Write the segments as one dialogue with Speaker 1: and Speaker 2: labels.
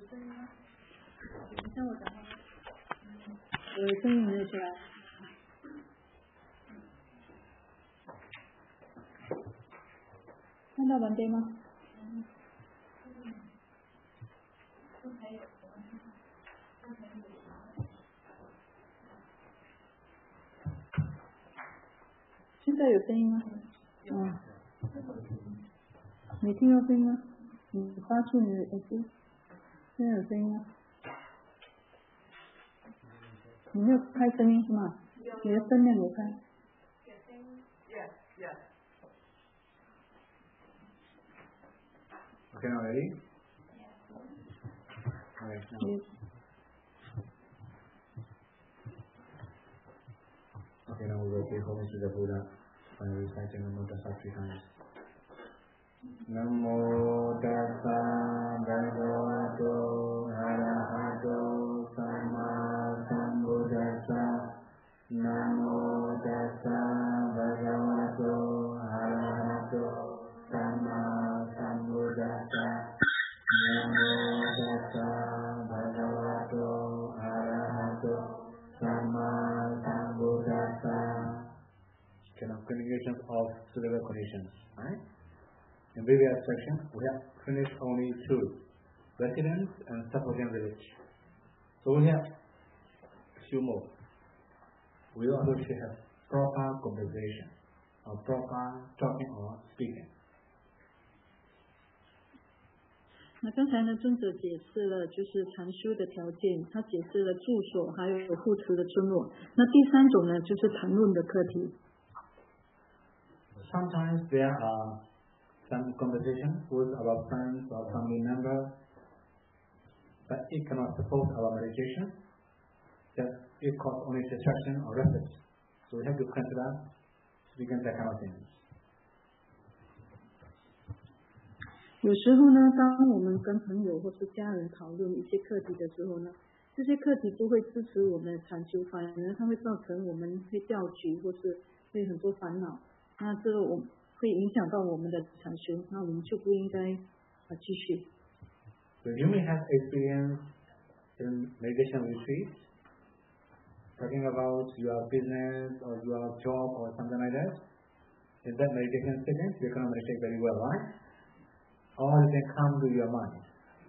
Speaker 1: 声音吗？你像我讲话吗？声音没有出来。看到完毕吗？现在有声音吗？没听到声音吗？你发出你的耳机，现在有声音吗？你没有开声音是吗？你的声量有开。
Speaker 2: Okay, now ready? Okay, now.
Speaker 1: Yes.
Speaker 2: Okay, now we will pay homage to the Buddha by reciting Namo Tassa 3 times. Namo Tassa Bhagavato Arahato Samma Sambuddhassa. Namo Tassa Bhagavato Arahato Samma Sambuddhassa. Namo Tassa Bhagavato Arahato Samma Sambuddhassa. Conjugations of syllable conditions, right? In previous section, we have finished only 2, residence and suffragan village. So we have few more. We also should have proper conversation, or proper talking or speaking.
Speaker 1: 那刚才呢，尊者解释了就是禅修的条件，他解释了住所还有护持的村落。那第3种呢，就是谈论的课题。
Speaker 2: Sometimes there are some conversation with our friends or family members, but it cannot support our meditation. That it causes only distraction or restless. So we have to consider speaking that kind of things.
Speaker 1: 有时候呢，当我们跟朋友或是家人讨论一些课题的时候呢，这些课题不会支持我们的禅修，反而它会造成我们会掉举或是会很多烦恼。那这个会影响到我们的禅修，那我们就不应该继续。
Speaker 2: So you may have experience in meditation retreats, talking about your business or your job or something like that. In that meditation sitting, you cannot meditate very well, right? All can come to your mind.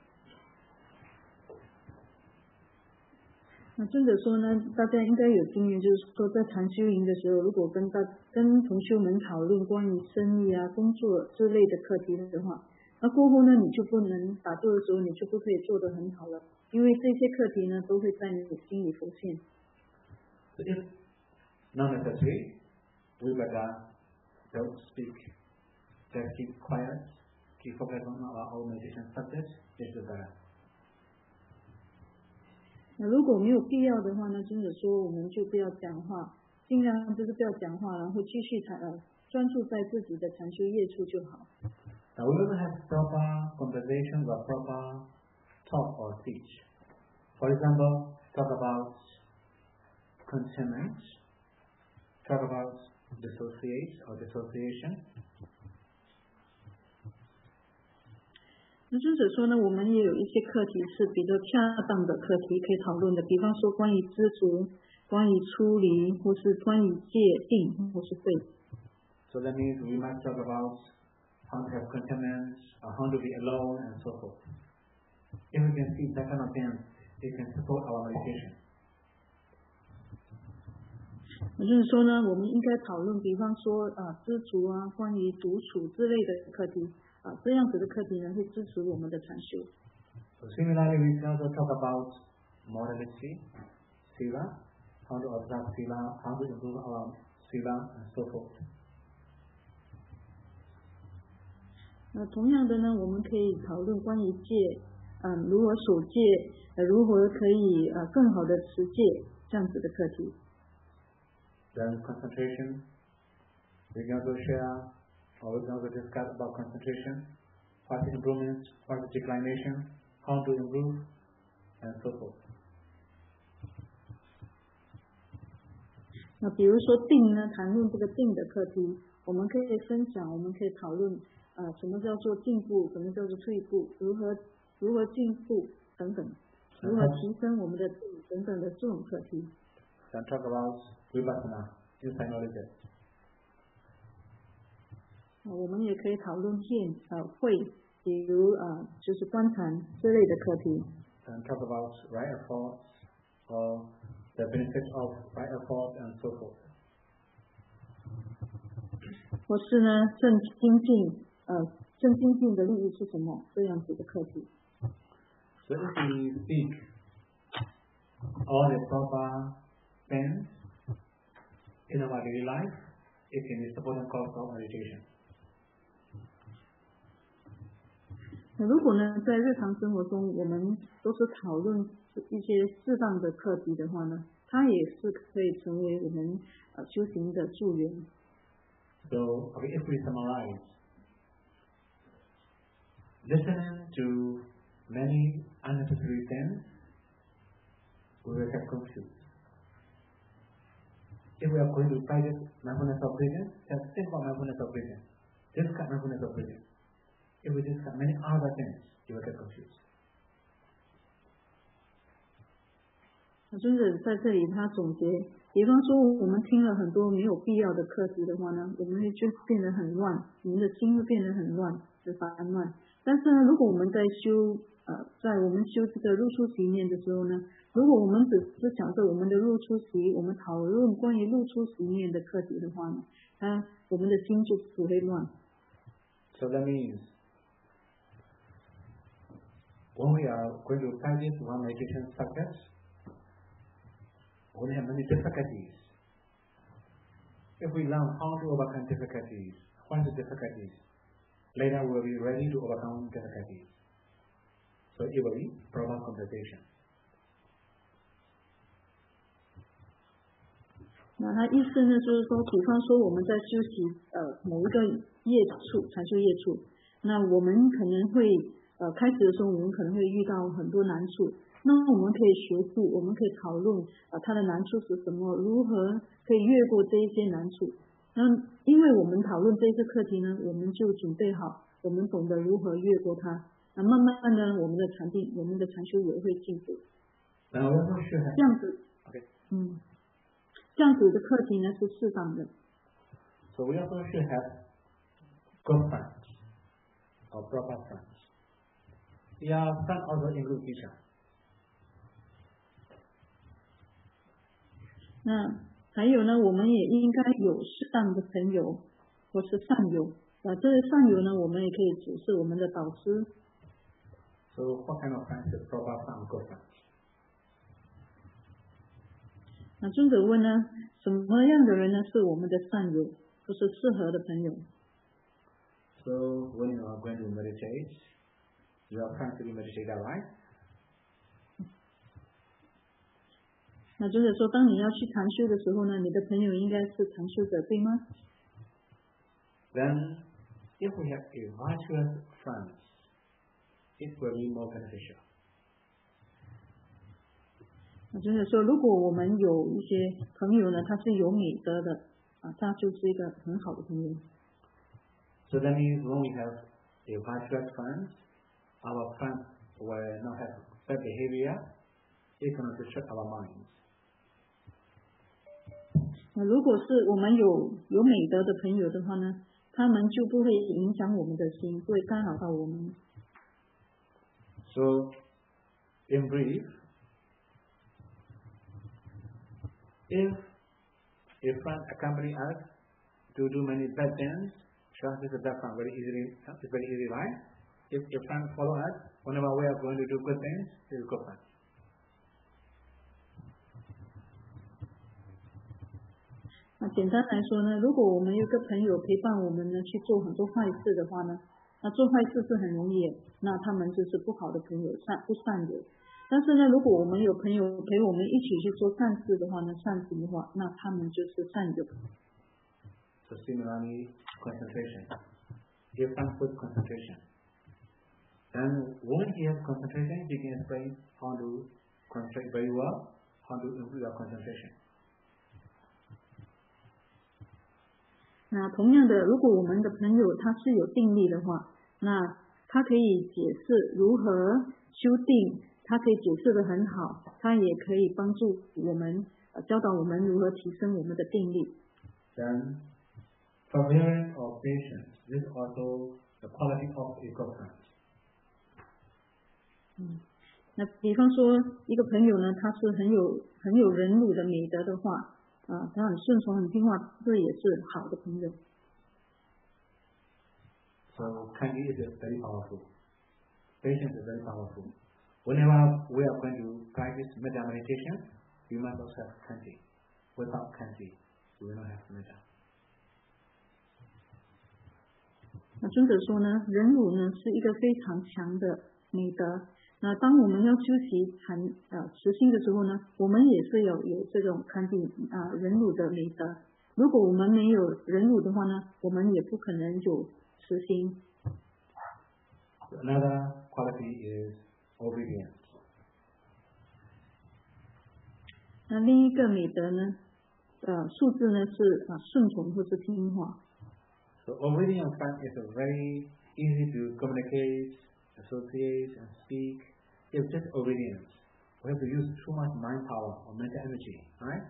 Speaker 1: 那尊者说呢，大家应该有经验，就是说在禅修营的时候，如果跟同修们讨论关于生意啊、工作之类的课题的话，那过后呢，你就不能打坐的时候，你就不可以做得很好了，因为这些课题呢，都会在你心里浮现。
Speaker 2: So if not necessary, we better don't speak. Just keep quiet, keep focused on our own meditation subject. This is better.
Speaker 1: 那如果没有必要的话呢，尊者说我们就不要讲话，尽量就是不要讲话，然后继续专注在自己的禅修业处就好。
Speaker 2: Now we will have proper conversation or proper talk or speech. For example, talk about contentment, talk about dissociate or dissociation.
Speaker 1: 那尊者说呢，我们也有一些课题是比较恰当的课题可以讨论的，比方说关于知足、关于出离，或是关于戒定，或是慧。
Speaker 2: So that means we must talk about how to have contentment, or how to be alone, and so forth. If we can see that kind of things, it can support our meditation.
Speaker 1: 也就是说呢，我们应该讨论，比方说知足啊，关于独处之类的课题。这样子的课题呢，会支持我们的禅修。
Speaker 2: So similarly, we can also talk about morality, sila, how to observe sila, how to improve our sila, and so forth.
Speaker 1: 同样的呢，我们可以讨论关于戒，如何守戒，如何可以更好的持戒这样子的课题。
Speaker 2: Then concentration, we can also share. Or we can also discuss about concentration, what is improvement, what is declination, how to improve, and so forth.
Speaker 1: 那比如说定呢，谈论这个定的课题，我们可以分享，我们可以讨论什么叫做进步，什么叫做退步，如何进步， 等等，如何提升我们的等等的这种课题。
Speaker 2: Then talk about vipassana, insight knowledge.
Speaker 1: 我们也可以讨论会，比如就是观禅之类的课题。
Speaker 2: And talk about right effort or the benefits of right effort and so forth.
Speaker 1: 或是呢，正精进的利益是什么？这样子的课题。
Speaker 2: So if we speak all the proper things in our daily life, it can be supporting cause of meditation.
Speaker 1: 如果呢，在日常生活中我们都是讨论一些适当的课题的话呢，它也是可以成为我们修行的助缘。
Speaker 2: So, okay, if we summarize, listening to many unnecessary things, we will get confused. If we are going to practice mindfulness of breathing, just think about mindfulness of breathing. Discuss mindfulness of breathing. If we discuss many other things, you will get confused.
Speaker 1: 尊者在这里他总结，比方说我们听了很多没有必要的课题的话呢，我们会就变得很乱，我们的心会变得很乱，就烦乱。但是呢，如果我们在我们修这个入出席念的时候呢，如果我们只是想着我们的入出席，我们讨论关于入出席念的课题的话呢，我们的心就不会乱。
Speaker 2: So that means when we are going to practice one meditation subject, we have many difficulties. If we learn how to overcome difficulties, what are the difficulties? Later we will be ready to overcome difficulties. So it will be proper compensation.
Speaker 1: 那他意思呢，就是说，比方说我们在修习某一个禅修业处，那我们可能会开始的时候，我们可能会遇到很多难处。那我们可以学习，我们可以讨论它的难处是什么，如何可以越过这一些难处。那因为我们讨论这些课题呢，我们就准备好，我们懂得如何越过它。那慢慢的，我们的禅定，我们的禅修也会进步。这样子，这样子的课题呢是适当的。
Speaker 2: So we also should have good friends or proper friends. Yeah, friends also include teacher.
Speaker 1: 那还有呢，我们也应该有适当的朋友或是善友。这些善友呢，我们也可以指示我们的导师。
Speaker 2: So what kind of friends is proper friend, good friends?
Speaker 1: 那尊者问呢，什么样的人呢是我们的善友，或是适合的朋友
Speaker 2: ？So when you are going to meditate, you are trying to meditate, right?
Speaker 1: 那尊者说，当你要去禅修的时候呢，你的朋友应该是禅修者，对吗
Speaker 2: ？Then, if we have a virtuous friend, it will be more beneficial.
Speaker 1: 那尊者说，如果我们有一些朋友呢，他是有美德的，他就是一个很好的朋友。
Speaker 2: So that means when we have a virtuous friend, our friends will not have bad behavior, it cannot distract our minds.
Speaker 1: 那如果是我们有美德的朋友的话呢，他们就不会影响我们的心，不会干扰到我们。
Speaker 2: So, in brief, if a friend accompany us to do many bad things, chances of that friend is very easy, right? If a friend follow us, whenever we are going to do good things, he is good friend.
Speaker 1: 那简单来说呢，如果我们有个朋友陪伴我们呢去做很多坏事的话呢，那做坏事是很容易，那他们就是不好的朋友，不善友。但是呢，如果我们有朋友陪我们一起去做善事的话呢，善行的话，那他们就是善友。
Speaker 2: So similarly, concentration. If friend with concentration, then when he has concentration, he can explain how to concentrate very well, how to improve your concentration.
Speaker 1: 那同样的，如果我们的朋友他是有定力的话，那他可以解释如何修定， 他可以解释得很好，他也可以帮助我们教导我们如何提升我们的定力。
Speaker 2: Then, forbearance or patience. This is also the quality of a good friend.
Speaker 1: 那比方说，一个朋友呢，他是很有忍辱的美德的话，他很顺从、很听话，这也是好的朋友。
Speaker 2: So, kindness is very powerful. Patience is very powerful. Whenever we are going to practice metta meditation, we must also have kindness. Without kindness, we will not have metta.
Speaker 1: 那尊者说呢，忍辱呢是一个非常强的美德。那当我们要修习持心的时候呢，我们也是有这种忍辱的美德。如果我们没有忍辱的话呢，我们也不可能有持心。
Speaker 2: Another quality is obedience.
Speaker 1: 那另一个美德呢，素质呢是顺从或是听话。
Speaker 2: So obedience is a very easy to communicate, associate, and speak. It's just obedience. We have to use too much mind power or mental energy, right?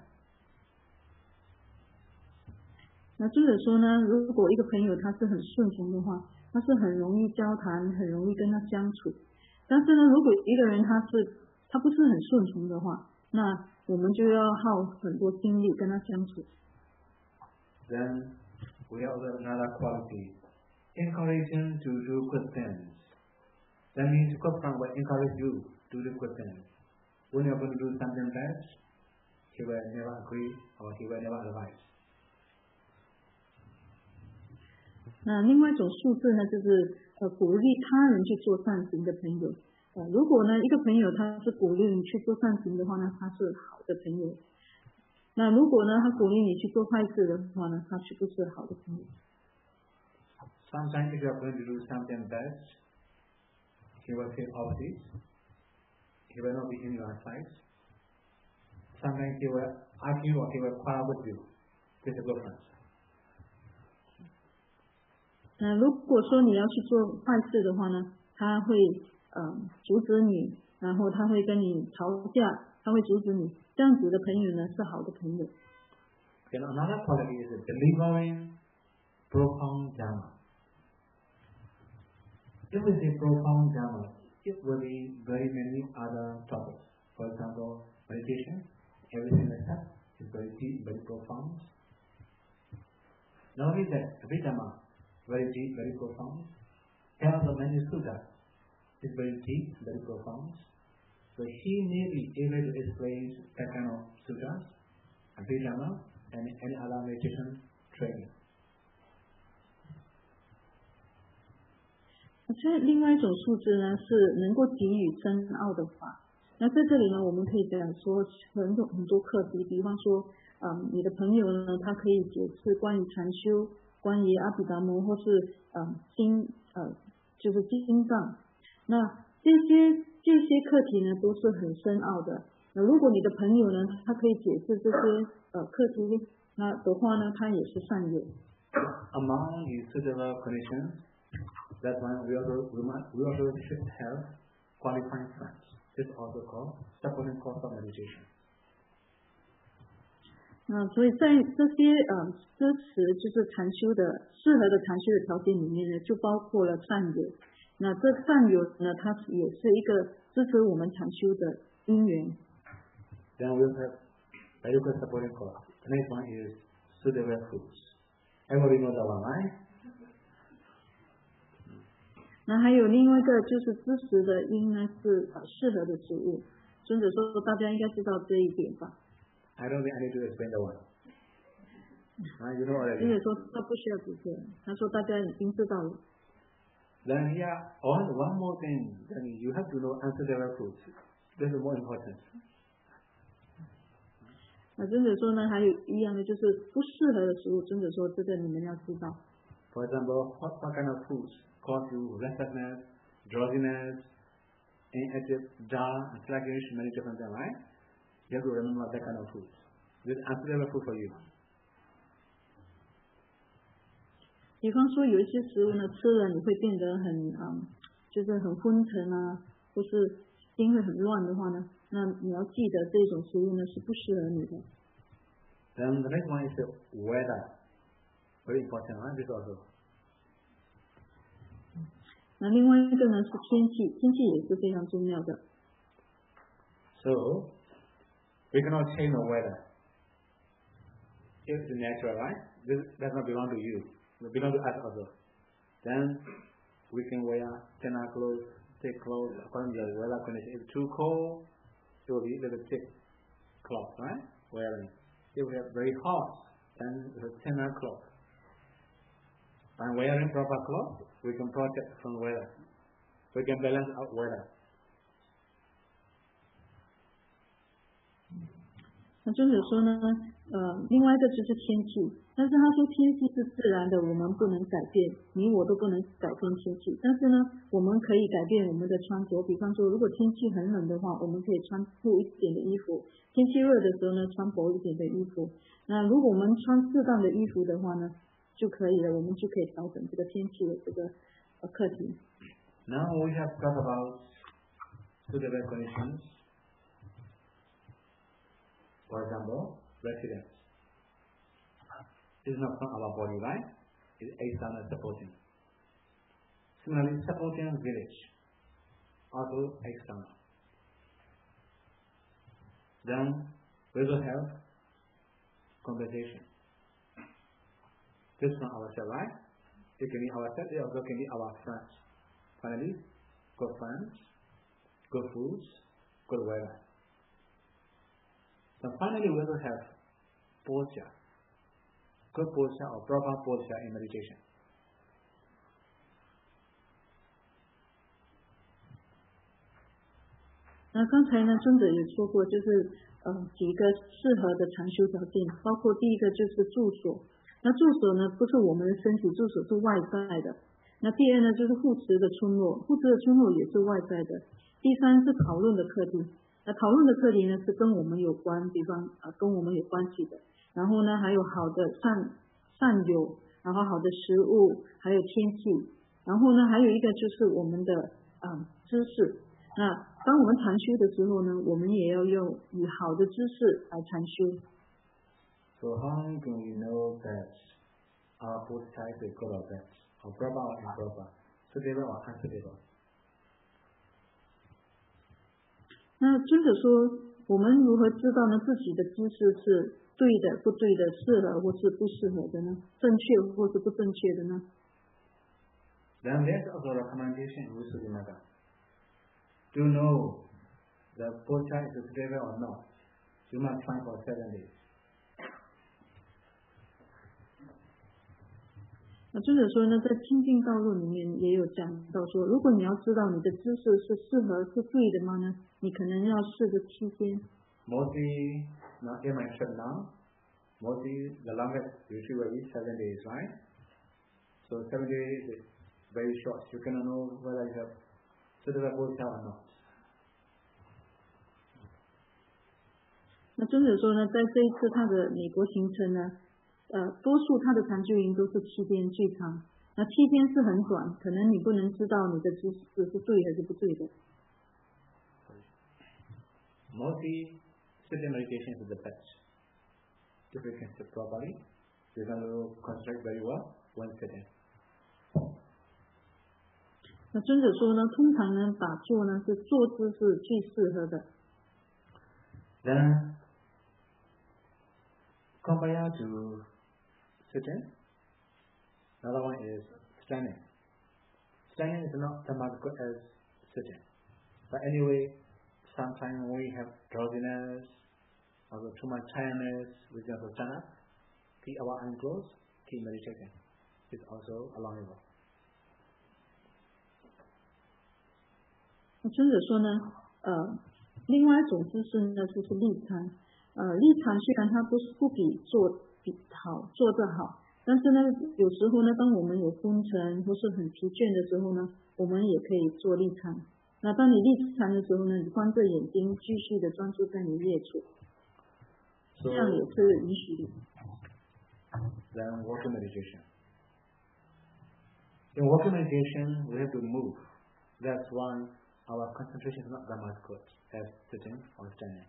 Speaker 1: 那尊者说呢，如果一个朋友他是很顺从的话，他是很容易交谈，很容易跟他相处。但是呢，如果一个人他不是很顺从的话，那我们就要耗很多精力跟他相处。
Speaker 2: Then we have another quality, encouraging to do good things. That means good friend will encourage you to do good things. When you're going to do something bad, he will never agree or he will never advise.
Speaker 1: 那另外一种素质呢，就是鼓励他人去做善行的朋友。如果呢一个朋友他是鼓励你去做善行的话呢，他是好的朋友。那如果呢他鼓励你去做坏事的话呢，他是不是好的朋友？
Speaker 2: Sometimes if you are going to do something bad, he will say opposite. He will not be in your side. Sometimes he will argue or he will quarrel with you. This is a good friend.
Speaker 1: 如果说你要去做坏事的话呢，他会阻止你，然后他会跟你吵架，他会阻止你。这样子的朋友呢是好的朋友。
Speaker 2: Then another quality is delivering profound dharma. If we say profound dharma, it will be very many other topics. For example, meditation, everything like that is very deep, very profound. Not only that, Abhidhamma, very deep, very profound. There are many suttas, is very deep, very profound. So he may be able to explain that kind of suttas, Abhidhamma, and any other meditation training.
Speaker 1: 这另外一种素质呢，是能够给予深奥的法。那在这里呢，我们可以讲说很多课题，比方说，你的朋友呢，他可以解释关于禅修、关于阿毗达摩或是就是经藏。那这些课题呢，都是很深奥的。那如果你的朋友呢，他可以解释这些课题，那的话呢，他也是善友。
Speaker 2: Among the suitable conditions, that's why we also should have qualifying friends. This is also called supporting course of meditation.
Speaker 1: 所以在这些支持就是适合的禅修的条件里面呢，就包括了善友。那这善友呢，它也是一个支持我们禅修的因缘。
Speaker 2: Then we have very good supporting course. The next one is suitable foods. Everybody knows that one, right?
Speaker 1: 那还有另外一个就是支持的因呢，是适合的食物。尊者说大家应该知道这一点吧。
Speaker 2: I don't think I need to explain that one. You know already.
Speaker 1: 尊者说他不需要解释，他说大家已经知道了。
Speaker 2: Then here, one more thing. Then you have to know unsuitable foods. This is more important.
Speaker 1: 尊者说呢，还有一样的就是不适合的食物。尊者说这个你们要知道。
Speaker 2: For example, what kind of foods cause you restlessness, drowsiness, inactive, dull, sluggish, many different things, right? You have to remember that kind of food. This is unsuitable food for you.
Speaker 1: 比方说有一些食物呢，吃了你会变得就是很昏沉啊，或是心会很乱的话呢，那你要记得这种食物呢是不适合你的。
Speaker 2: Then the next one is the weather. Very important, right? This also.
Speaker 1: 那另外一个呢是天气，天气也是非常重要的。
Speaker 2: So, we cannot change the weather. It's natural, right? This does not belong to you. It belongs to us also. Then, we can wear thinner clothes, thick clothes, according to the weather condition. If it's too cold, it will be a little thick cloth, right? Wearing. If we have very hot, then it's a thinner cloth. By wearing proper clothes, we can protect from weather. We can balance out weather.
Speaker 1: 那尊者说呢，另外一个就是天气，但是他说天气是自然的，我们不能改变，你我都不能改变天气。但是呢，我们可以改变我们的穿着，比方说，如果天气很冷的话，我们可以穿厚一点的衣服；天气热的时候呢，穿薄一点的衣服。那如果我们穿适当的衣服的话呢，就可以了，我们就可以调整这个天气的这个课题。
Speaker 2: Now we have talked about suitable conditions. For example, residence. It's not from our body, right? It's external supporting. Similarly, supporting village, also external. Then we will have compensation. This from ourselves, right? It can be ourselves, it also can be our friends. Finally, good friends, good foods, good weather. Then finally, we will have posture, good posture or proper posture in meditation.
Speaker 1: 那刚才呢，尊者也说过，就是几个适合的禅修条件，包括第一个就是住所。那住所呢，不是我们的身体，住所是外在的。那第二呢，就是护持的村落，护持的村落也是外在的。第三是讨论的课题。那讨论的课题呢是跟我们有关，比方跟我们有关系的。然后呢，还有好的善友，然后好的食物，还有天气。然后呢，还有一个就是我们的知识。那当我们禅修的时候呢，我们也要用以好的知识来禅修。
Speaker 2: So how can we know that our posture is good or bad, or proper or improper, suitable or unsuitable?
Speaker 1: 那尊者说，我们如何知道呢自己的知识是对的、不对的、适合或是不适合的呢？正确或是不正确的呢？
Speaker 2: Then there's also a recommendation in Visuddhimagga. To know the posture is suitable or not, you must find for 7 days.
Speaker 1: 那尊者说呢，在清净道路里面也有讲到说，如果你要知道你的知识是适合是对的吗呢？你可能要试个7天。
Speaker 2: Mostly, not in my shut now. Mostly, the longest usually will be 7 days, right? So 7 days is very short. You cannot know whether you have suitable posture or not.
Speaker 1: 那尊者说呢，在这一次他的美国行程呢，多数他的禅修营都是7天最长。那7天是很短，可能你不能知道你的知识是对还是不对的。
Speaker 2: Mostly, sitting meditation is the best. If you can sit properly, you can concentrate very well when sitting.
Speaker 1: 那尊者说呢，通常呢，打坐呢是坐姿是最适合的。
Speaker 2: Then, compared to sitting, another one is standing. Standing is not as much good as sitting. But anyway, sometimes we have drowsiness, or too much tiredness, we can also stand up, keep our eyes closed, keep meditating. It's also allowable.
Speaker 1: 那尊者说呢，另外一种姿势呢就是立禅。立禅虽然它不比好坐着好，但是呢，有时候呢，当我们有昏沉或是很疲倦的时候呢，我们也可以做立禅。那当你立禅的时候呢，你关着眼睛，继续的专注在你业处，这样也是允许的。
Speaker 2: Then walking meditation. In walking meditation, we have to move. That's why our concentration is not that much good as sitting or standing.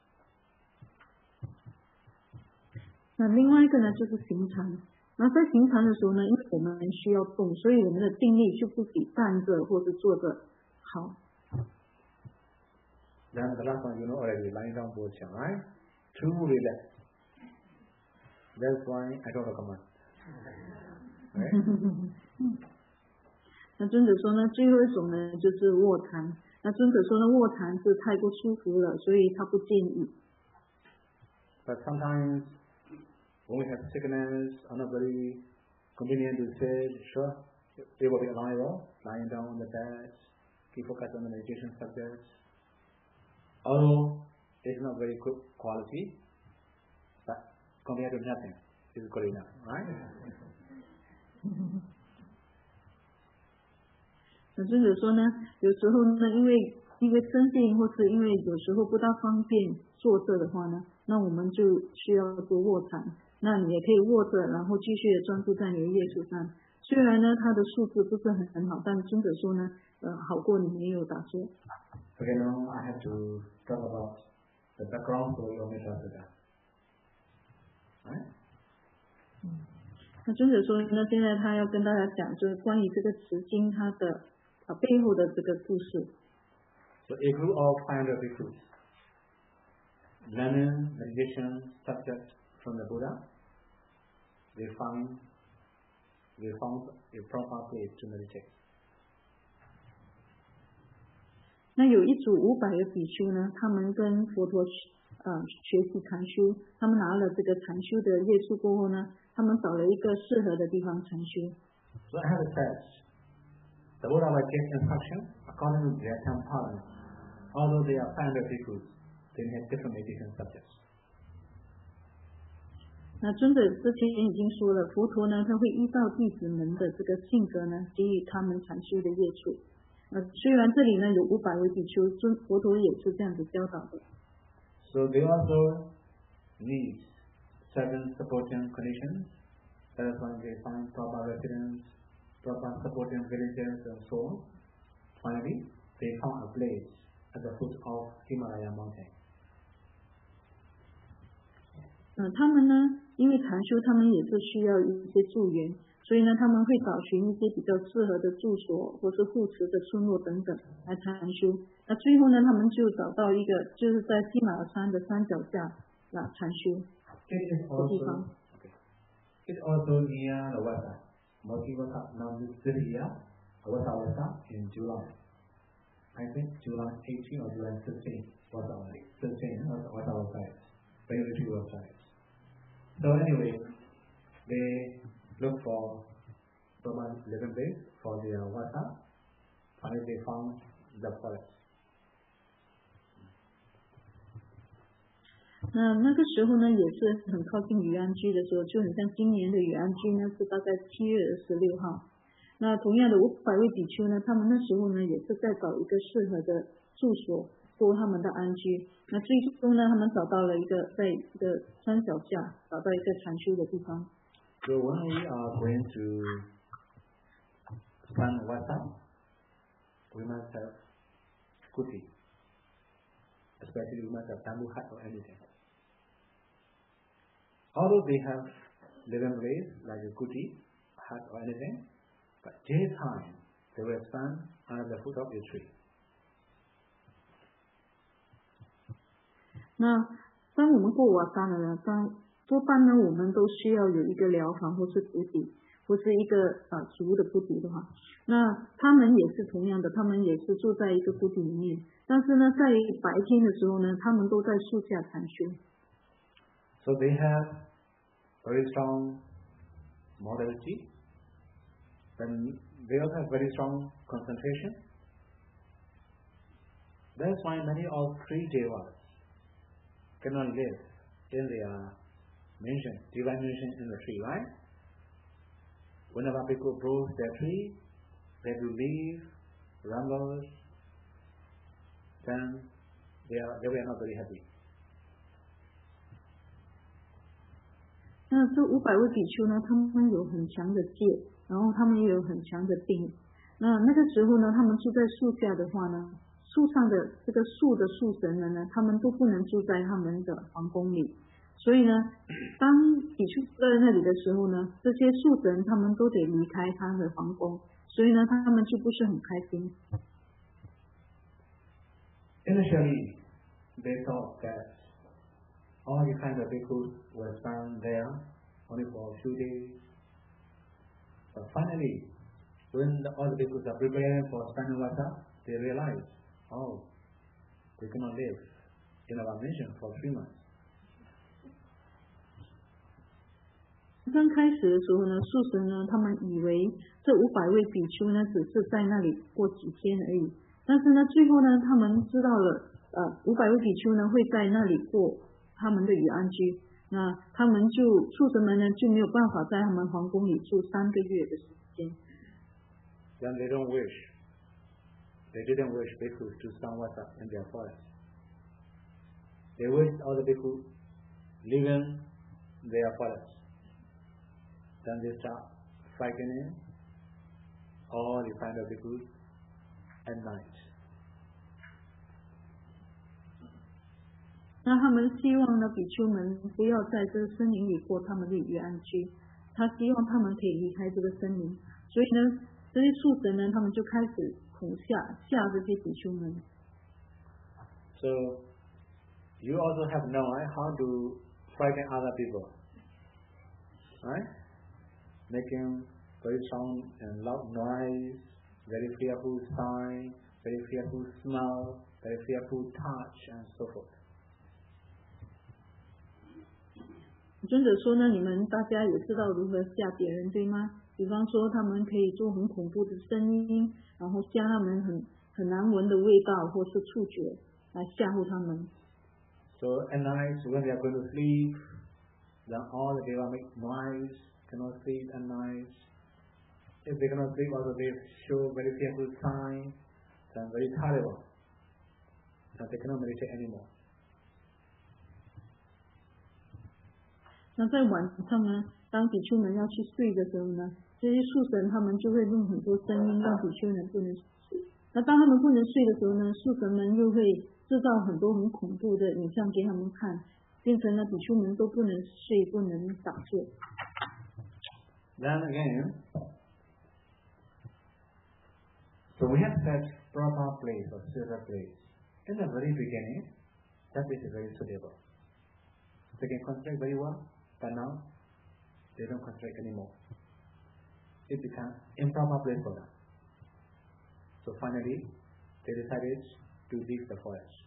Speaker 1: 那另外一个呢，就是行禅。那在行禅的时候呢，因为我们需要动，所以我们的定力就不比站着或是坐着好。
Speaker 2: Then the last one, you know already, lying down posture, right? Too relaxed. That's why I don't recommend. Right?
Speaker 1: 那尊者说呢，最后一种呢就是卧禅。那尊者说呢，卧禅是太过舒服了，所以他不建议。
Speaker 2: But sometimes when we have sickness, are not very convenient to sit, sure, it will be allowable, lying down on the bed, keep focus on the meditation subject. Although it's not very good quality, but compared to nothing, it's good enough, right?
Speaker 1: 那尊者说呢，有时候呢，因为生病或是因为有时候不大方便坐着的话呢，那我们就需要做卧禅。那你也可以卧着，然后继续的专注在你的业处上。虽然呢，它的数字不是很好，但尊者说呢，好过你没有打坐。
Speaker 2: Okay, now I have to talk about the background story of Mitra. Right?
Speaker 1: 那尊者说呢，现在他要跟大家讲，就是关于这个持经它的背后的这个故事。
Speaker 2: So a group of 500 bhikkhus learning meditation subject from the Buddha, they found a proper place to meditate.
Speaker 1: 那有一组500个比丘呢，他们跟佛陀学习禅修，他们拿了这个禅修的业处过后呢，他们找了一个适合的地方禅修。
Speaker 2: So I have said, the Buddha will give instruction according to their temperament. Although they are 500 bhikkhus, they have different meditation subjects.
Speaker 1: 那尊者之前已经说了，佛陀呢，他会依照弟子们的这个性格呢，给予他们禅修的业处。虽然这里呢有500位比丘，佛陀也是这样子教导的。
Speaker 2: So they also need certain supporting conditions. That is why they find proper residence, proper supporting villages and so on. Finally, they found a place at the foot of Himalaya mountain.
Speaker 1: 他们呢，因为禅修，他们也是需要一些助缘，所以呢，他们会找寻一些比较适合的住所或是护持的村落等等来禅修。那最后呢，他们就找到一个就是在喜马拉山的山脚下禅修的地方。
Speaker 2: It's also near the Vasa. Multi-Vasa, now this year, Vasa in July. I think July 18 or July 15 was our 15 was our site. Very few websites. So anyway, they look for someone living place for their Vasa. Finally, they found the forest.
Speaker 1: 那个时候呢，也是很靠近雨安居的时候，就很像今年的雨安居呢，是大概7月26号。那同样的500位比丘呢，他们那时候呢，也是在找一个适合的住所做他们的安居。那最终呢，他们找到了一个在这个山脚下找到一个禅修的地方。
Speaker 2: So when we are going to San Vasa, we must have kuti. Especially we must have bamboo hut or anything. Although they have living place like a kuti, hut or anything, but daytime they will stand under the foot of a tree.
Speaker 1: 那当我们过瓦山了，多半呢，我们都需要有一个寮房或是谷底，或是一个竹的谷底的话，那他们也是同样的，他们也是住在一个谷底里面，但是呢，在白天的时候呢，他们都在树下禅修。
Speaker 2: So they have very strong modesty, then they also have very strong concentration. That's why many of 3 devas cannot live in their mansion, divine mansion in the tree, right? Whenever people approach their tree, they have to leave, rumble, then they were not very happy.
Speaker 1: 那这500位比丘呢，他们有很强的戒，然后他们也有很强的定。那个时候呢，他们住在树下的话呢， 树上的这个树的树神们呢，他们都不能住在他们的皇宫里。所以呢，当比丘在那里的时候呢，这些树神他们都得离开他的皇宫，所以呢，他们就不是很开心。
Speaker 2: Initially, they thought that all the kinds of bhikkhus were found there only for a few days. But finally, when all the bhikkhus are preparing for Spanavata, they realize, oh, we cannot live in our mission for 3 months.
Speaker 1: 刚开始的时候呢，树神呢，他们以为这500位比丘呢，只是在那里过几天而已。但是呢，最后呢，他们知道了，500位比丘呢会在那里过他们的雨安居，那他们树神们呢就没有办法在他们皇宫里住3个月的时间。
Speaker 2: Then they didn't wish bhikkhus to Samvata in their forest. They wished all the bhikkhus live in their forest. Then they start frightening all the kind of bhikkhus at night.
Speaker 1: 那他们希望呢，比丘们不要在这个森林里过他们的雨安居，他希望他们可以离开这个森林。所以呢，这些树神呢，他们就开始恐吓这些比丘们。
Speaker 2: So you also have known how to frighten other people, right? Making very strong and loud noise, very fearful sign, very fearful smell, very fearful touch, and so forth.
Speaker 1: 尊者说呢，你们大家也知道如何吓别人，对吗？比方说，他们可以做很恐怖的声音，然后加他们很难闻的味道或是触觉来吓唬他们。
Speaker 2: So at night, when they are going to sleep, then all the deva make noise, cannot sleep at night. If they cannot sleep, also they show very fearful signs, and very terrible. And they cannot meditate anymore.
Speaker 1: 那在晚上呢，当比丘们要去睡的时候呢，这些树神他们就会用很多声音让比丘们不能睡。那当他们不能睡的时候呢，树神们又会制造很多很恐怖的影像给他们看，变成了比丘们都不能睡，不能打坐。
Speaker 2: Then again, so we have that proper place or suitable place. In the very beginning, that place is very suitable. They can concentrate very well, but now they don't concentrate anymore. It becomes improper place for them. So finally, they decided to leave the forest.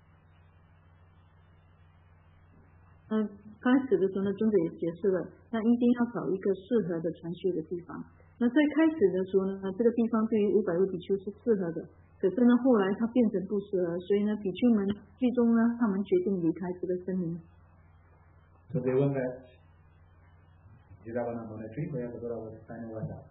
Speaker 1: 开始的时候呢，尊者也解释了，那一定要找一个适合的禅修的地方。那在开始的时候呢，这个地方对于500位比丘是适合的，可是呢，后来它变成不适合，所以呢，比丘们最终呢，他们决定离开这个森林。
Speaker 2: So they went back to Jidavana monastery where the Buddha was standing was up.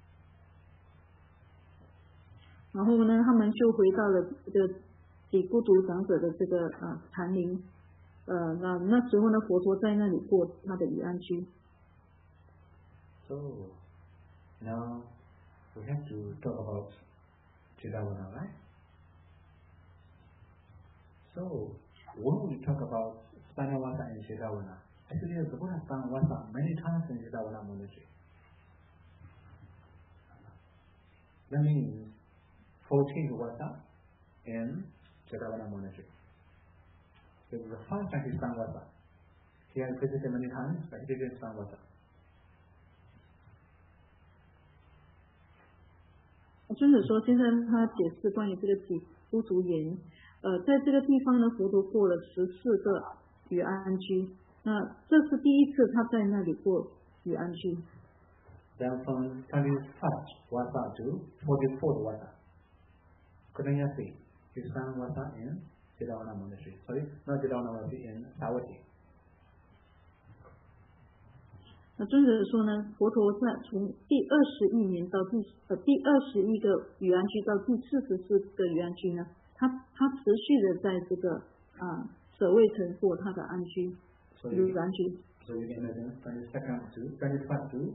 Speaker 1: 然后呢，他们就回到了这个给孤独长者的这个禅林。那时候呢，佛陀在那里过他的雨安居。
Speaker 2: So now we have to talk about Jidavana, right? So when we talk about Spanavata and Jidavana, actually the Buddha found Vasa many times in Jidavana monastery. That means 14 Vasa in Jidavana monastery. So the first time he found Vasa. He had visited many times, but he didn't find Vasa.
Speaker 1: 尊者说，现在他解释关于这个几孤独言，在这个地方呢，佛陀过了14个雨安居，那这是第一次他在那里过雨安居。
Speaker 2: Then from 21st Vasa to 44th Vasa, couldn't you see? He found Vasa in Jidavana monastery. Sorry, not Jidavana monastery, in Savatthi.
Speaker 1: 那尊者说呢，佛陀在从第21年到第21个雨安居到第44个雨安居呢，他持续的在这个舍卫城过他的安居雨安居。
Speaker 2: So you can imagine 22nd to 21st to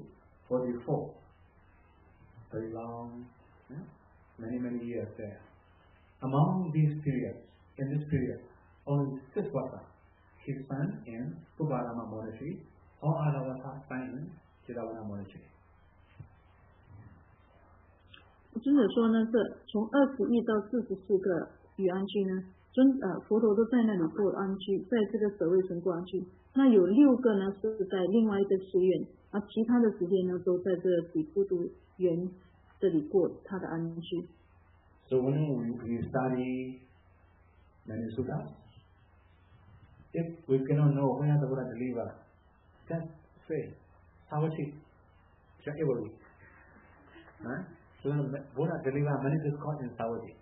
Speaker 2: 44, very long, many years there. among these periods, in this period, only 6 vasa he spent in Uparama monastery, all other vasa spent in Chidavana monastery.
Speaker 1: 尊者说呢，这从21到44个雨安居呢，佛陀都在那里过安居，在这个舍卫城过安居。那有6个呢是在另外一个寺院，而其他的时间呢都在这比孤独园这里过他的安居。
Speaker 2: So when we study many suttas, if we cannot know where the Buddha delivered, just say Savatthi, Shakyavari. So the Buddha delivered many discourses in Savatthi.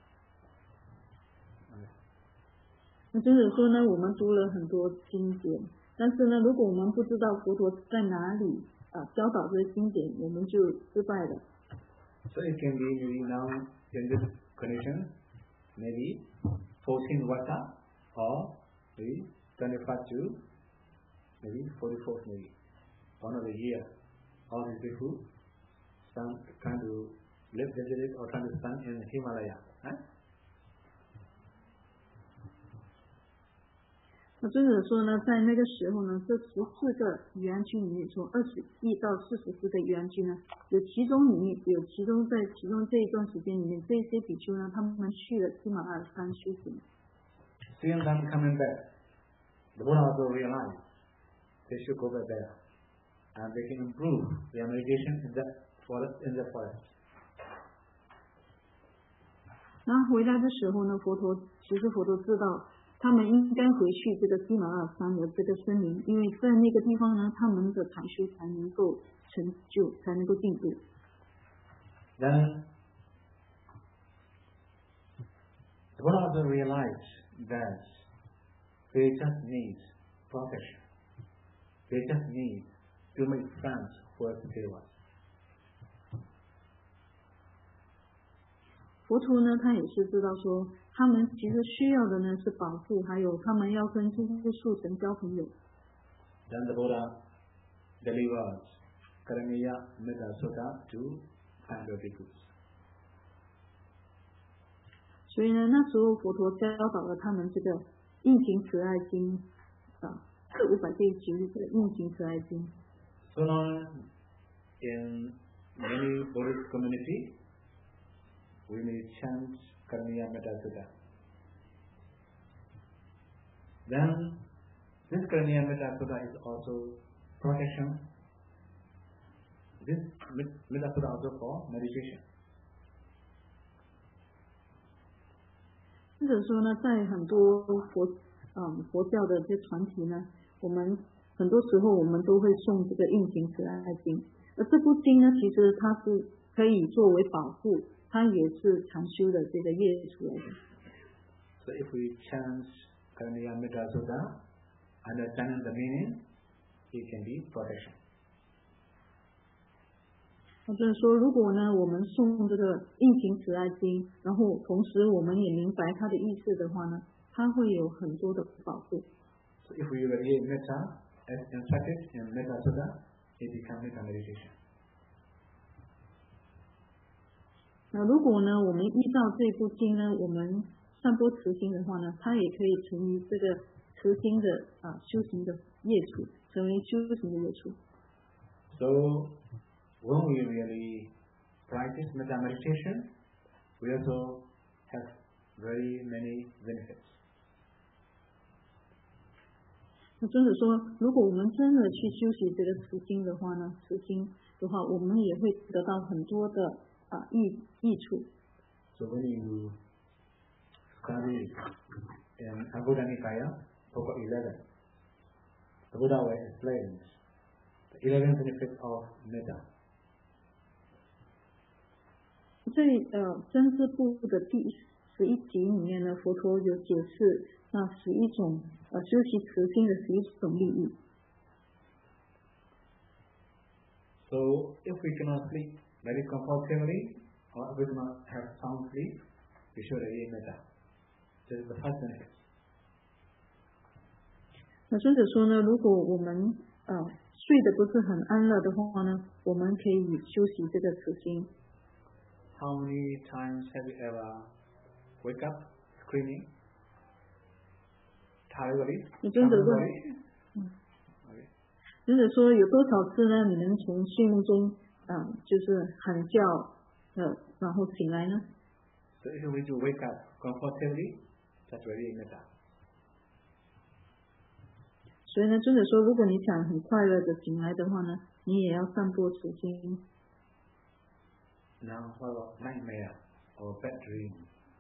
Speaker 1: 那尊者说呢，我们读了很多经典，但是呢，如果我们不知道佛陀在哪里教导这些经典，我们就失败了。
Speaker 2: So it can be maybe now in this condition, maybe 14 vasa or maybe 25 to maybe 44th maybe, one of the year. All these people, some trying to live visit or trying to stand in Himalaya.
Speaker 1: 那尊者说呢，在那个时候呢，这14个雨安居里面，从21到44个雨安居呢，有其中在其中这一段时间里面，这些比丘呢，他们去了喜马拉雅山修行。
Speaker 2: Seeing them coming back, the Buddha also realized they should go back there, and they can improve their meditation in the forest.
Speaker 1: 然后回来的时候呢，其实佛陀知道。他们应该回去这个喜马拉雅山的这个森林，因为在那个地方呢，他们的禅修才能够成就，才能够进步。
Speaker 2: Then the Buddha also realized that they just need protection. They just need to make friends who are devas.
Speaker 1: 佛陀呢，他也是知道说，他们其实需要的呢是保护，还有他们要跟这些树神交朋友。
Speaker 2: Then the Buddha delivers Karaniya Metta Sutta to 500 bhikkhus.
Speaker 1: 所以呢，那时候佛陀教导了他们这个应行慈爱经这500这一集这个应行慈爱经。
Speaker 2: So now in many Buddhist community, we may chant Karaniya Metta Sutta. Then this Karaniya Metta Sutta is also protection. This Metta Sutta also for meditation.
Speaker 1: 或者说呢，在很多佛教的这团体呢，我们很多时候我们都会诵这个应行慈爱经，而这部经呢，其实它是可以作为保护。它也是禅修的这个业出来的。
Speaker 2: So if we chant Karaniya Metta Sutta, understanding the meaning, it can be protection.
Speaker 1: 就是说，如果呢我们诵这个应行慈爱经，然后同时我们也明白它的意思的话呢，它会有很多的保护。
Speaker 2: So if we read Metta as instructed in Metta Sutta, it becomes Metta meditation.
Speaker 1: 那如果呢，我们依照这部经呢，我们散播慈心的话呢，它也可以成为这个慈心的修行的业处，成为修行的业处。
Speaker 2: So when we really practice metta meditation, we also have very many benefits.
Speaker 1: 那尊者说，如果我们真的去修习这个慈心的话呢，我们也会得到很多的益处。
Speaker 2: So when you study in Anguttara Nikaya, Book 11, the Buddha will explain the 11 benefits of metta.
Speaker 1: 在真知部的第11集里面呢，佛陀有解释那11种修习慈心的11种利益。
Speaker 2: So if we cannot sleep very comfortably, or if we cannot have sound sleep, we should read metta. This is the first benefit.
Speaker 1: 那尊者说呢，如果我们睡得不是很安乐的话呢，我们可以修习这个慈心。
Speaker 2: How many times have you ever wake up screaming, terribly,
Speaker 1: 你真的问，
Speaker 2: okay.
Speaker 1: 真的说有多少次呢？你能从睡梦中就是喊叫然后醒来呢？
Speaker 2: So if you wish to wake up comfortably, that's very metta.
Speaker 1: 所以呢，真的说，如果你想很快乐的醒来的话呢，你也要散播慈心。
Speaker 2: Now what about nightmare or bad dreams?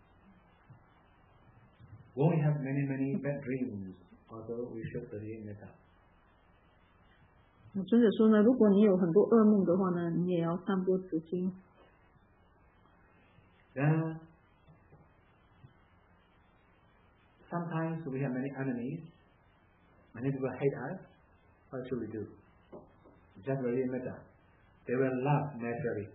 Speaker 2: When we have many bad dreams, although we should study metta.
Speaker 1: 那真的说呢，如果你有很多噩梦的话呢，你也要散播慈心。
Speaker 2: Then sometimes we have many enemies. Many people hate us. What should we do? Just very metta. They will laugh naturally.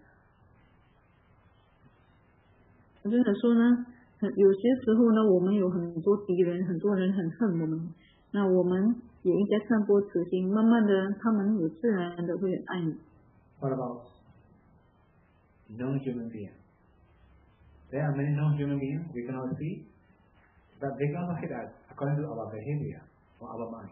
Speaker 1: 真的说呢，有些时候呢，我们有很多敌人，很多人很恨我们，那我们也应该散播慈心，慢慢的，他们也自然的会爱你。
Speaker 2: What about non-human beings? There are many non-human beings we cannot see, but they cannot hate us according to our behavior or our mind.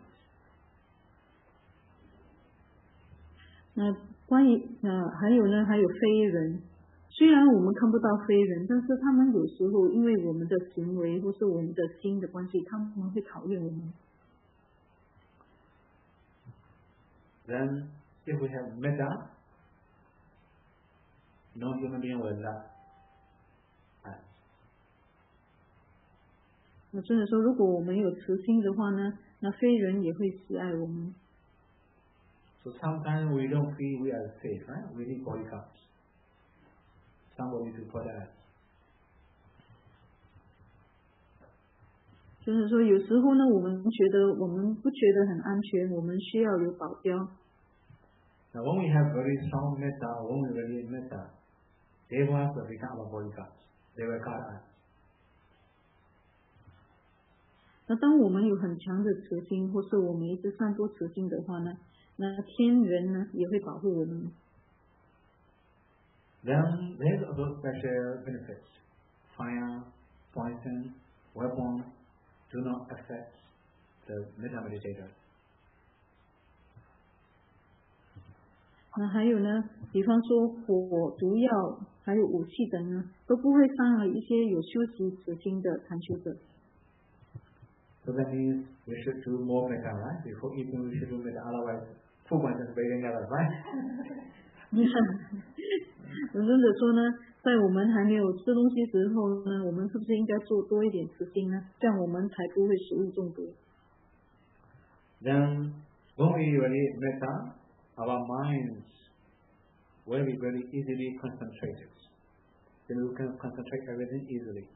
Speaker 1: 那关于还有呢，还有非人，虽然我们看不到非人，但是他们有时候因为我们的行为或是我们的心的关系，他们会讨厌我们。
Speaker 2: Then, if we have metta, non-human being will love us.
Speaker 1: 那真的说，如果我们有慈心的话呢，那非人也会喜爱我们。
Speaker 2: So sometimes we don't feel we are safe, right? We need bodyguards. Somebody to protect us.
Speaker 1: 就是说，有时候呢，我们不觉得很安全，我们需要有保镖。
Speaker 2: Now, when we have very strong metta, when we really metta, devas will become our bodyguards. They will guard us.
Speaker 1: 那当我们有很强的慈心，或是我们一直散播慈心的话呢，那天人呢也会保护我们。
Speaker 2: Then there's also special benefits. Fire, poison, weapons do not affect the metta meditator.
Speaker 1: 那还有呢，比方说火、毒药，还有武器等呢，都不会伤害一些有修习慈心的禅修者。
Speaker 2: So that means we should do more metta, right? Before eating, we should do metta. Otherwise, food poison is very dangerous, right?
Speaker 1: 真的说呢，在我们还没有吃东西时候呢，我们是不是应该做多一点慈心呢？这样我们才不会食物中毒。
Speaker 2: Then, when we really metta, our minds will be very easily concentrated. Then we can concentrate everything easily.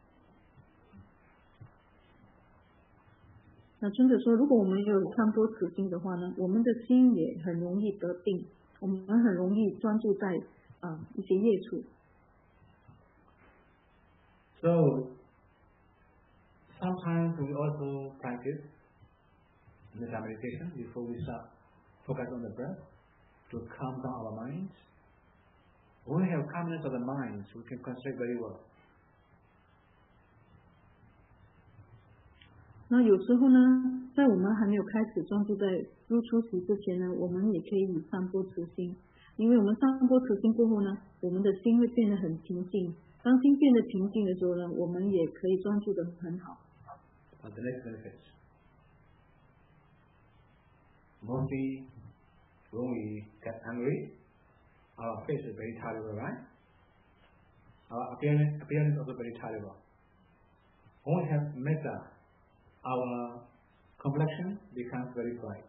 Speaker 1: 那真的说，如果我们有散播慈心的话呢，我们的心也很容易得定，我们很容易专注在一些业处。
Speaker 2: So, sometimes we also practice metta meditation before we start focus on the breath to calm down our minds. When we have calmness of the minds, we can concentrate very well.
Speaker 1: 那有时候呢，在我们还没有开始专注在入出息之前呢，我们也可以散播慈心，因为我们散播慈心过后呢，我们的心会变得很平静。当心变得平静的时候呢，我们也可以专注得很好。
Speaker 2: The next benefit. Mostly, when we get angry, our face is very terrible, right? Our appearance also very terrible. When we have metta, our complexion becomes very bright.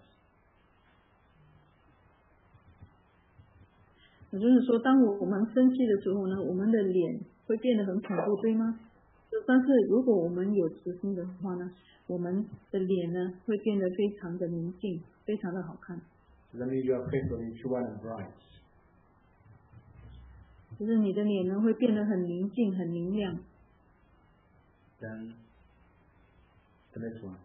Speaker 1: 也就是说，当我们生气的时候呢，我们的脸会变得很恐怖，对吗？但是如果我们有慈心的话呢，我们的脸呢会变得非常的宁静，非常的好看。
Speaker 2: So that means your face will be pure and bright.
Speaker 1: 就是你的脸呢会变得很宁静、很明亮。
Speaker 2: Then, the next one.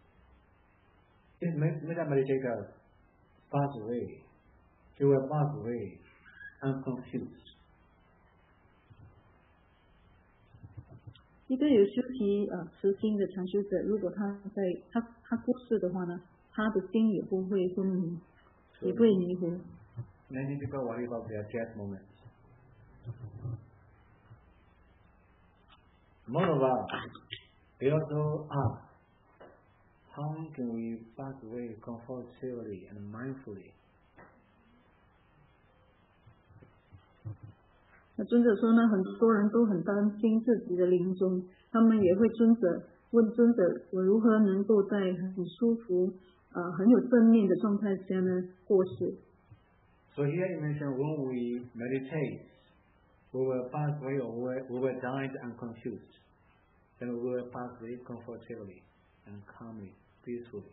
Speaker 2: If metta meditator pass away, he will pass away unconfused.
Speaker 1: 一个有修习慈心的禅修者，如果他过世的话呢，他的心也不会昏迷，也不会迷糊。
Speaker 2: Many people worry about their death moments. Moreover, they also ask, how can we pass away comfortably and mindfully?
Speaker 1: 那尊者说呢，很多人都很担心自己的临终，他们也会问尊者，我如何能够在很舒服、很有正面的状态下呢过世？
Speaker 2: So here you mention when we meditate, we will pass away or we will die unconfused. Then we will pass away comfortably and calmly, peacefully.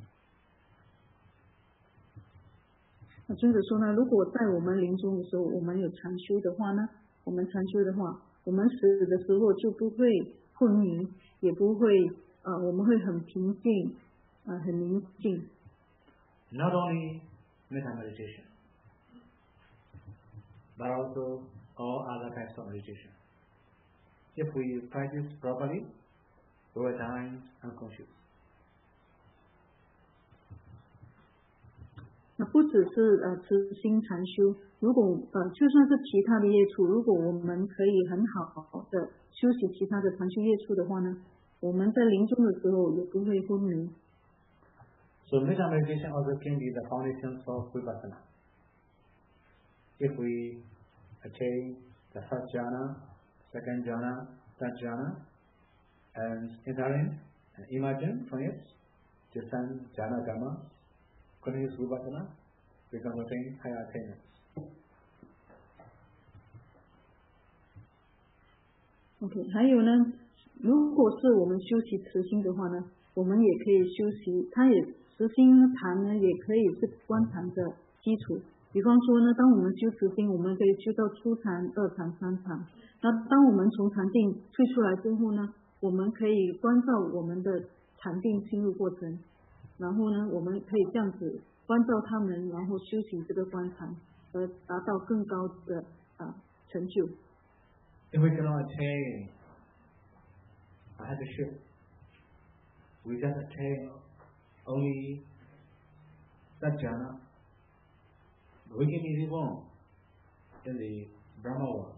Speaker 1: 那尊者说呢，如果在我们临终的时候，我们有禅修的话呢，我们死的时候就不会昏迷，也不会我们会很平静，很宁静。
Speaker 2: Not only metta meditation, but also all other types of meditation. If we practice properly, we will die unconscious.
Speaker 1: 那不只是慈心禅修，如果就算是其他的业处，如果我们可以很好的修习其他的禅修业处的话呢，我们在临终的时候也不会昏迷。
Speaker 2: So metta meditation also can be the foundation for vipassana. If we attain the first jhana, second jhana, third jhana, and entering and emerging from it, distant jhana dhamma, continuous vipassana, we can attain higher attainments.
Speaker 1: OK， 还有呢，如果是我们修习慈心的话呢，我们也可以修习，慈心禅呢也可以是观禅的基础。比方说呢，当我们修慈心，我们可以修到初禅、二禅、三禅。那当我们从禅定退出来之后呢，我们可以关照我们的禅定进入过程，然后呢，我们可以这样子关照他们，然后修行这个观禅，而达到更高的成就。
Speaker 2: If we cannot attain a happy we just attain only that jhana. We can be born in the Brahma world.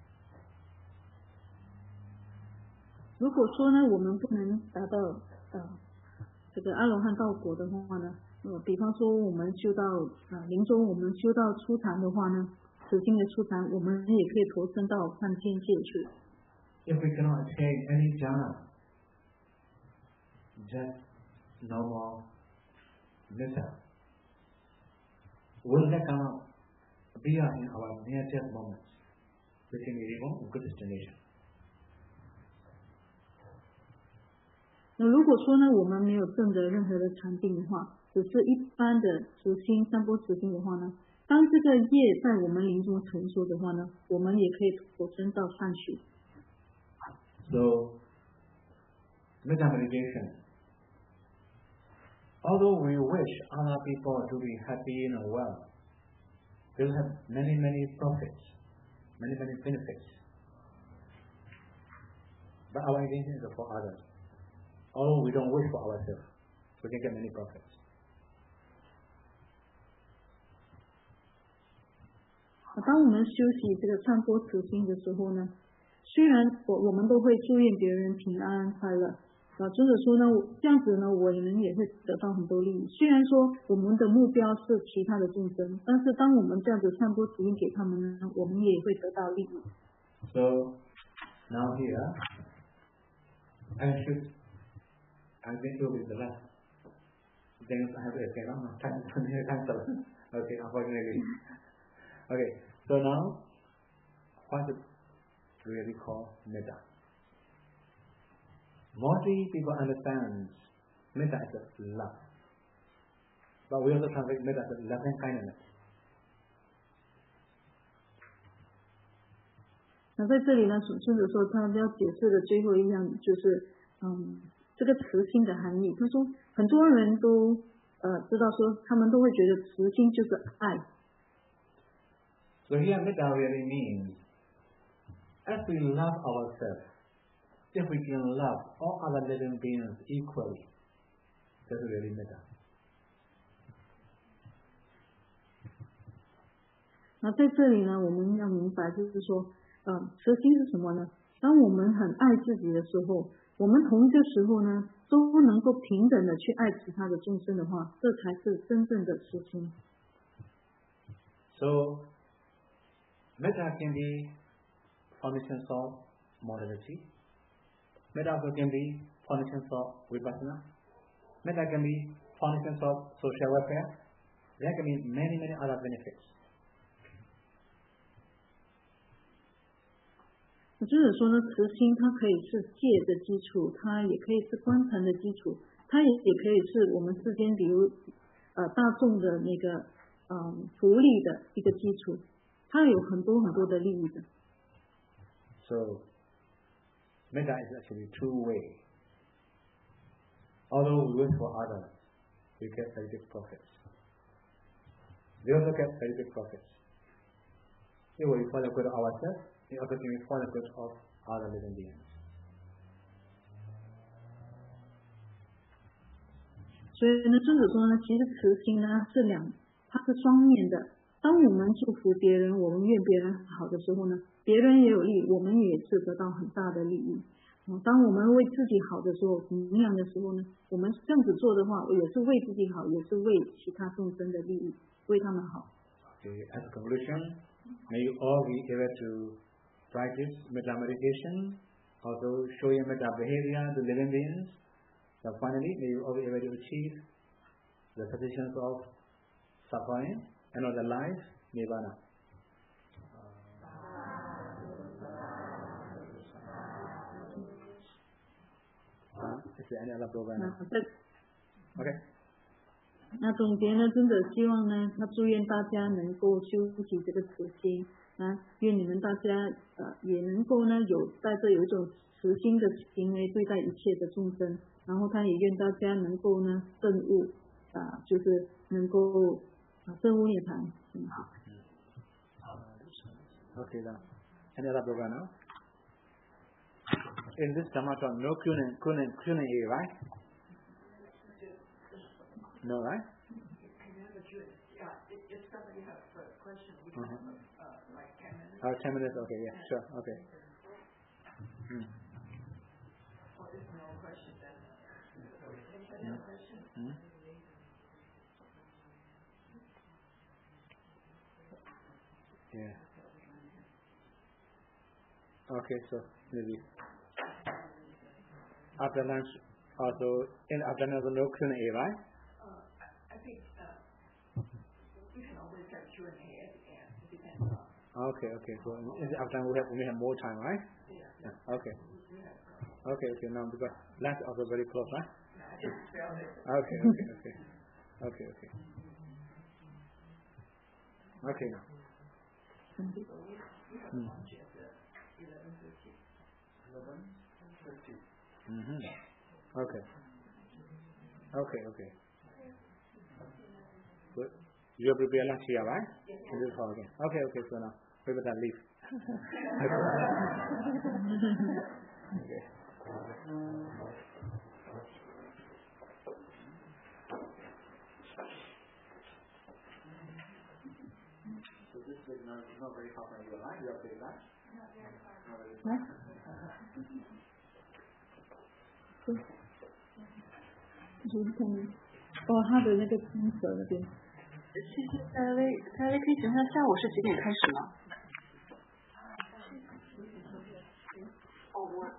Speaker 1: 如果说呢，我们不能达到这个阿罗汉道果的话呢，比方说我们修到临终，我们修到初禅的话呢，慈心的初禅，我们也可以投身到梵天界去。
Speaker 2: If we cannot attain any jhana, just normal metta, will that come appear in our near death moments? We can be born in good destination.
Speaker 1: 那如果说呢，我们没有证得任何的禅定的话，只是一般的慈心、三波慈心的话呢，当这个业在我们临终成熟的话呢，我们也可以投身到善趣。
Speaker 2: So, metta meditation, although we wish other people to be happy and well, they will have many profits, many benefits. But our intention is for others. Although we don't wish for ourselves, we can get many profits.
Speaker 1: 当我们修习这个善波慈心的时候呢，虽然我们都会祝愿别人平安快乐，尊者说呢，这样子呢，我们也会得到很多利益。虽然说我们的目标是其他的众生，但是当我们这样子善波慈心给他们呢，我们也会得到利益。
Speaker 2: So now here, I think it will be the last things I have to say. Time. Okay, unfortunately. Okay, so now, what do we really call metta? Mostly people understand metta as love, but we also translate metta as loving kindness.
Speaker 1: 那在这里呢，尊者说他要解释的最后一样就是这个慈心的含义。他说很多人都知道说，他们都会觉得慈心就是爱。
Speaker 2: So here metta really means, as we love ourselves, if we can love all other living beings equally, that's really metta.
Speaker 1: 那在这里呢，我们要明白，就是说，慈心是什么呢？当我们很爱自己的时候，我们同一个时候呢，都能够平等的去爱其他的众生的话，这才是真正的慈心。
Speaker 2: So, metta can be foundations of morality. Metta also can be foundations of vipassana. Metta can be foundations of social welfare. There can be many other benefits.
Speaker 1: 就是说呢，慈心它可以是戒的基础，它也可以是观禅的基础，它也可以是我们世间比如大众的那个福利的一个基础，它有很多的利益的。
Speaker 2: So, metta is actually two-way. Although we work for others, we get very big profits. We also get very big profits. If we for the good of ourselves, we also can be for the good of other living beings.
Speaker 1: 所以呢，尊者说呢，其实慈心呢它是双面的。当我们祝福别人，我们愿别人好的时候呢，别人也有利，我们也是得到很大的利益。当我们为自己好的时候，同样的时候呢，我们这样子做的话，也是为自己好，也是为其他众生的利益，为他们好。
Speaker 2: Okay, as a conclusion, may you all be able to practice metta meditation, also showing metta behavior to living beings. So finally, may you all be able to achieve the cessations of suffering and of the life nirvana. Is there any other program? Okay.
Speaker 1: 那总结呢，尊者希望呢，他祝愿大家能够修习这个慈心，愿你们大家也能够呢带着有一种慈心的行为对待一切的众生，然后他也愿大家能够呢证悟就是能够证悟涅槃。好。
Speaker 2: Okay, now any other program now? In this Dhamma talk, no Q&A, right? No, right?
Speaker 3: If somebody has a question, we can have like 10 minutes.
Speaker 2: 10 minutes, okay, yeah, sure, okay.
Speaker 3: Or if no question, then anybody have a question?
Speaker 2: Yeah. Okay, so maybe after lunch, also in the afternoon, also no Q&A, right?
Speaker 3: I think we can always have Q&A at the end. It depends on.
Speaker 2: Okay. So in the afternoon we have more time, right?
Speaker 3: Yeah.
Speaker 2: Okay. Okay. Now because lunch also very close, right?
Speaker 3: I just felt it.
Speaker 2: Okay. Okay now.
Speaker 3: So we have lunch at 11:30.
Speaker 2: 11:30. Okay. Good. You prepare lunch here, right?
Speaker 3: Yes.
Speaker 2: In this hall again. Okay. So now we better leave. Okay. So this is not very far from your line. You are taking lunch?
Speaker 3: Not very far.
Speaker 1: Oh, 他的那个金色那边。
Speaker 4: 谢谢大卫，可以请问下午是几点开始吗？